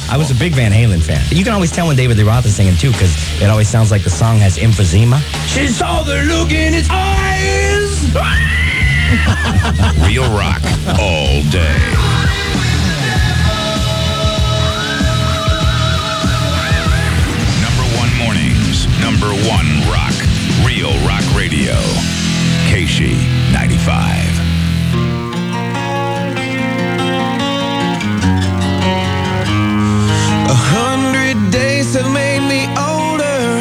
I was a big Van Halen fan. You can always tell when David Lee Roth is singing, too, because it always sounds like the song has emphysema. She saw the look in his eyes. Real rock all day. #1 mornings, #1 rock. Real Rock Radio. KSHE 95. 100 days have made me older.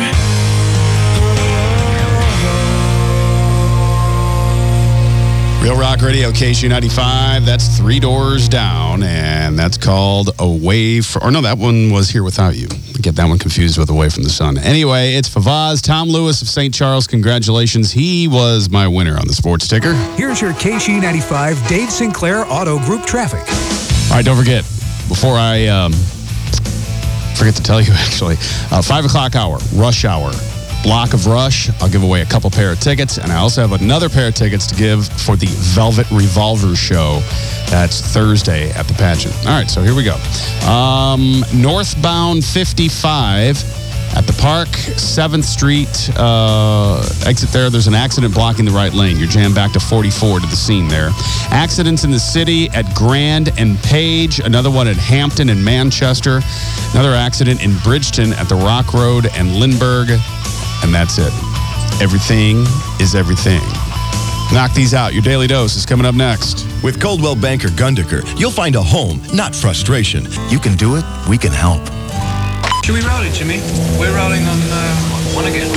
Real Rock Radio, KSHE 95. That's Three Doors Down, and that's called Away From... Or no, that one was Here Without You. I get that one confused with Away from the Sun. Anyway, it's Favaz. Tom Lewis of St. Charles, congratulations. He was my winner on the sports ticker. Here's your KSHE 95 Dave Sinclair Auto Group traffic. All right, don't forget, before I forget to tell you, actually, 5 o'clock hour, rush hour. Block of Rush. I'll give away a couple pair of tickets, and I also have another pair of tickets to give for the Velvet Revolver show. That's Thursday at the pageant. All right, so here we go. Northbound 55 at the park, 7th Street, exit there. There's an accident blocking the right lane. You're jammed back to 44 to the scene there. Accidents in the city at Grand and Page. Another one at Hampton and Manchester. Another accident in Bridgeton at the Rock Road and Lindbergh. And that's it. Everything is everything. Knock these out. Your Daily Dose is coming up next. With Coldwell Banker Gundeker, you'll find a home, not frustration. You can do it. We can help. Should we roll it, Jimmy? We're rolling on one again.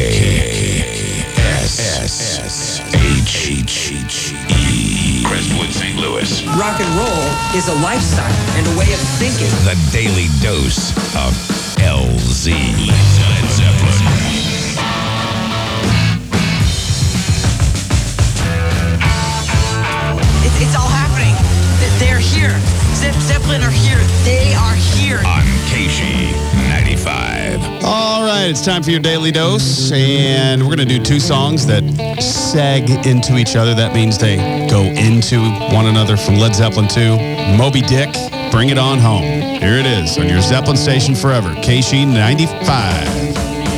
KSHE. Crestwood, St. Louis. Rock and roll is a lifestyle and a way of thinking. The Daily Dose of LZ. Led Zeppelin. It's all happening. They're here. Zeppelin are here. They are here. On KSHE 95. All right, it's time for your Daily Dose, and we're going to do two songs that seg into each other. That means they go into one another from Led Zeppelin 2. Moby Dick, Bring It On Home. Here it is on your Zeppelin station forever, KSHE 95.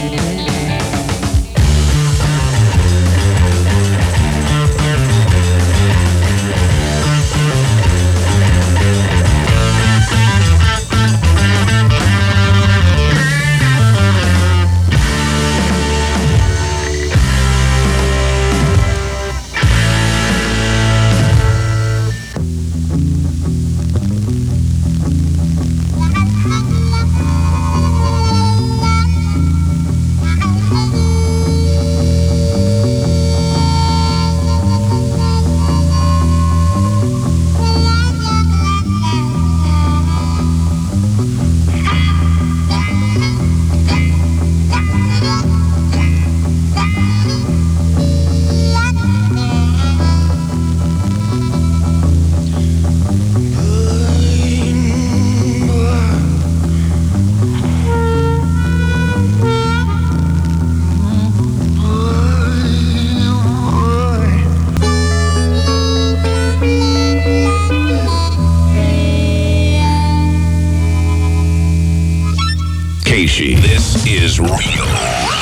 KSHE. This is Real Rock.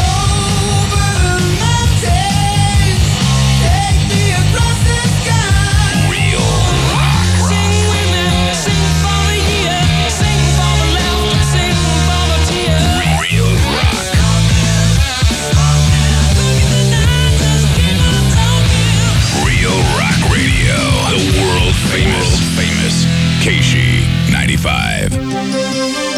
Famous KSHE 95.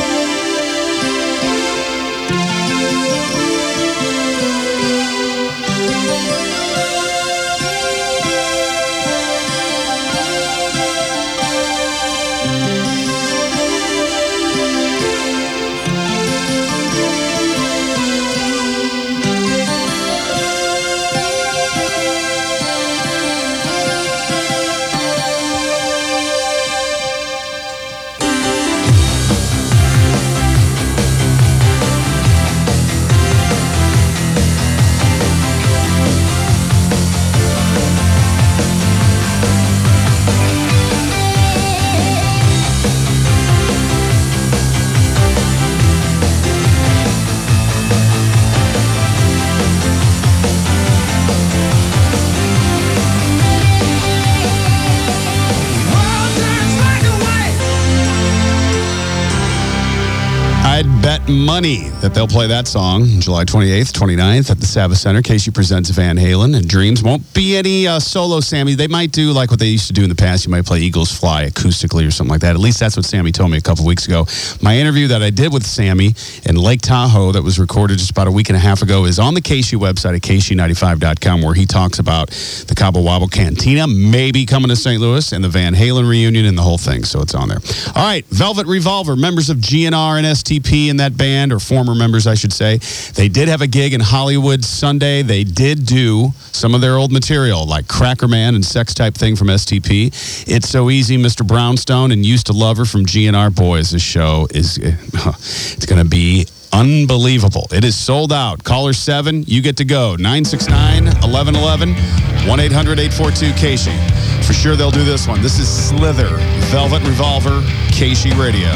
Money that they'll play that song July 28th, 29th at the Savas Center. Casey presents Van Halen and Dreams. Won't be any solo Sammy. They might do like what they used to do in the past. You might play Eagles Fly acoustically or something like that. At least that's what Sammy told me a couple weeks ago. My interview that I did with Sammy in Lake Tahoe that was recorded just about a week and a half ago is on the Casey website at KC95.com, where he talks about the Cabo Wabo Cantina maybe coming to St. Louis and the Van Halen reunion and the whole thing. So it's on there. All right, Velvet Revolver, members of GNR and STP in that band, or former members, I should say. They did have a gig in Hollywood Sunday. They did do some of their old material, like Cracker Man and Sex Type Thing from STP. It's So Easy, Mr. Brownstone, and Used to Love Her from GNR. Boys, this show is it's going to be unbelievable. It is sold out. Caller 7, you get to go. 969-1111, 1-800-842-KC. For sure they'll do this one. This is Slither, Velvet Revolver, KC Radio.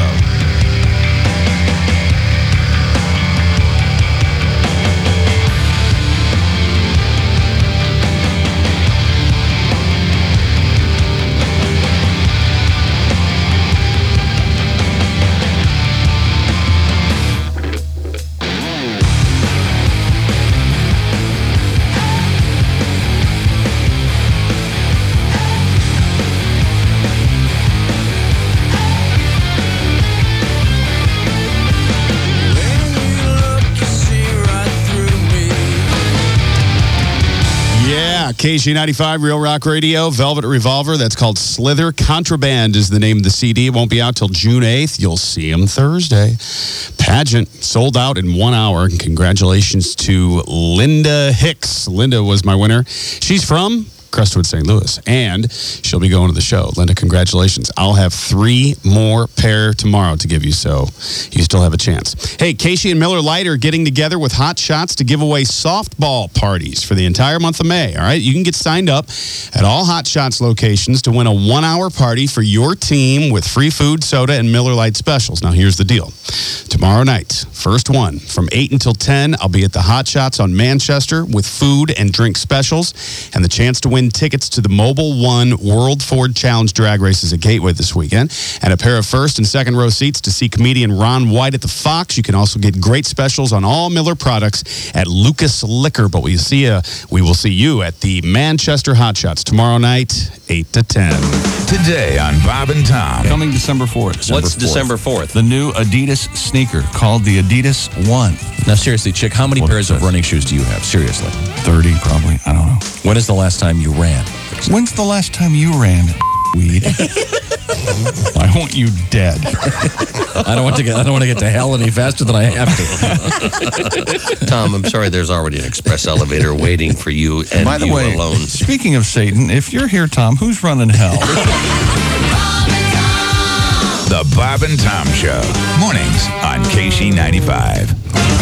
KG95, Real Rock Radio, Velvet Revolver. That's called Slither. Contraband is the name of the CD. It won't be out till June 8th. You'll see them Thursday. Pageant sold out in 1 hour. Congratulations to Linda Hicks. Linda was my winner. She's from Crestwood, St. Louis, and she'll be going to the show. Linda, congratulations. I'll have 3 more pair tomorrow to give you, so you still have a chance. Hey, Casey and Miller Lite are getting together with Hot Shots to give away softball parties for the entire month of May, all right? You can get signed up at all Hot Shots locations to win a 1-hour party for your team with free food, soda, and Miller Lite specials. Now, here's the deal. Tomorrow night, first one, from 8 until 10, I'll be at the Hot Shots on Manchester with food and drink specials and the chance to win tickets to the Mobile One World Ford Challenge drag races at Gateway this weekend, and a pair of first and second row seats to see comedian Ron White at the Fox. You can also get great specials on all Miller products at Lucas Liquor. But we will see you at the Manchester Hot Shots tomorrow night, 8 to 10. Today on Bob and Tom. Coming December 4th. What's December 4th? The new Adidas sneaker called the Adidas One. Now, seriously, Chick, how many pairs of running shoes do you have? Seriously. 30, probably. I don't know. When is the last time you ran? When's the last time you ran, weed? I want you dead. I don't want to get to hell any faster than I have to. Tom, I'm sorry, there's already an express elevator waiting for you and by the you way, alone. Speaking of Satan, if you're here, Tom, who's running hell? The Bob and Tom Show. Mornings on KC95.